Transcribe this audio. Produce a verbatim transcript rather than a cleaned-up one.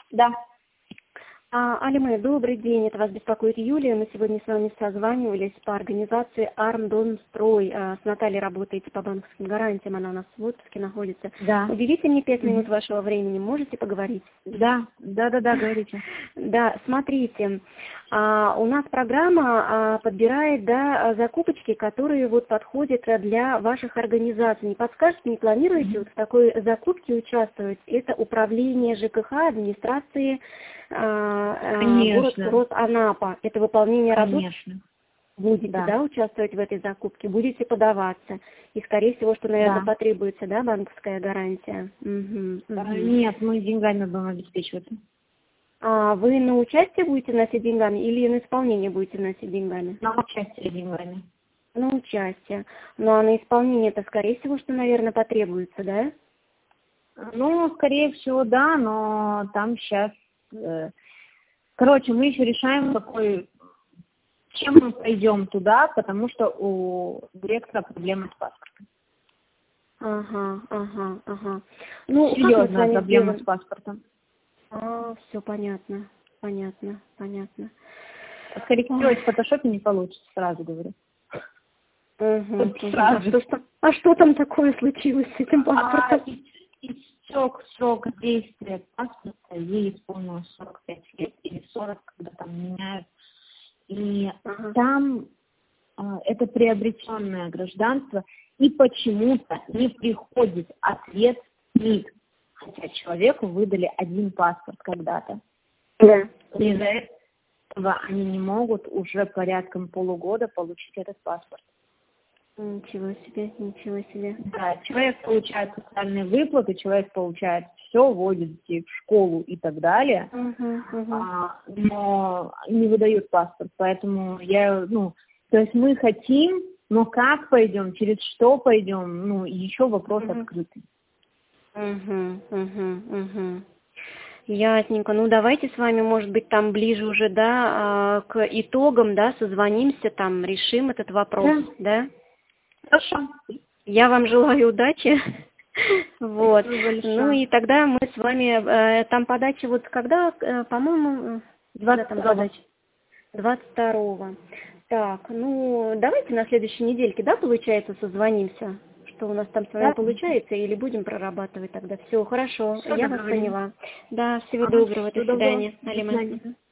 Да. А, Алима, добрый день, это вас беспокоит Юлия. Мы сегодня с вами созванивались по организации Армдомстрой. А, с Натальей работаете по банковским гарантиям, она у нас в отпуске находится. Да. Уделите мне пять минут Мгм. вашего времени, можете поговорить? Да, да, да, да, говорите. Да, смотрите, а, у нас программа а, подбирает, да, закупочки, которые вот подходят для ваших организаций. Не подскажете, не планируете вот в такой закупке участвовать? Это управление ЖКХ, администрации а, а, город Конечно. курорт Анапа. Это выполнение работ. Конечно. Будете, Да. да, участвовать в этой закупке, будете подаваться. И, скорее всего, что, наверное, Да. потребуется, да, банковская гарантия. Мгм, А, мгм. Нет, мы деньгами будем обеспечиваться. А вы на участие будете носить деньгами или на исполнение будете носить деньгами? На участие деньгами. На участие. Ну, а на исполнение это, скорее всего, что, наверное, потребуется, да? Ну, скорее всего, да, но там сейчас... Короче, мы еще решаем, какой... чем мы пойдем туда, потому что у директора проблемы с паспортом. Ага, ага, ага. Ну, как мы с Серьезная вами проблема сделаем? с паспортом. А, все понятно, понятно, понятно. Скорректировать в фотошопе не получится, сразу говорю. Угу, Вот угу. А, сразу. что, ж там- а что там такое случилось с этим А паспортом? ис- истек срок действия паспорта, ей исполнилось сорок пять лет или сорок, когда там меняют. И Ага. там а, это приобретенное гражданство, и почему-то не приходит ответ МИД, хотя человеку выдали один паспорт когда-то. Да. Из-за этого они не могут уже порядком полугода получить этот паспорт. Ничего себе, ничего себе. Да, человек получает социальные выплаты, человек получает все, водит детей в школу и так далее, Угу, угу. а, но не выдают паспорт, поэтому я, ну, то есть мы хотим, но как пойдем, через что пойдем, ну, еще вопрос Угу. открытый. Угу, угу, угу. Ясненько. Ну, давайте с вами, может быть, там ближе уже, да, а, к итогам, да, созвонимся, там, решим этот вопрос, Да. да? Хорошо. Я вам желаю удачи. Вот. Спасибо Ну большое. и тогда мы с вами, э, там подача вот когда, э, по-моему, э, когда двадцать там второго. подача? двадцать второго. Так, ну, давайте на следующей недельке, да, получается, созвонимся? Что у нас там с вами Да? получается, или будем прорабатывать тогда? Все, хорошо, Все, я вас договорились. поняла. Да, всего Ага, доброго, до всего доброго. свидания, До Алима. свидания. Мгм.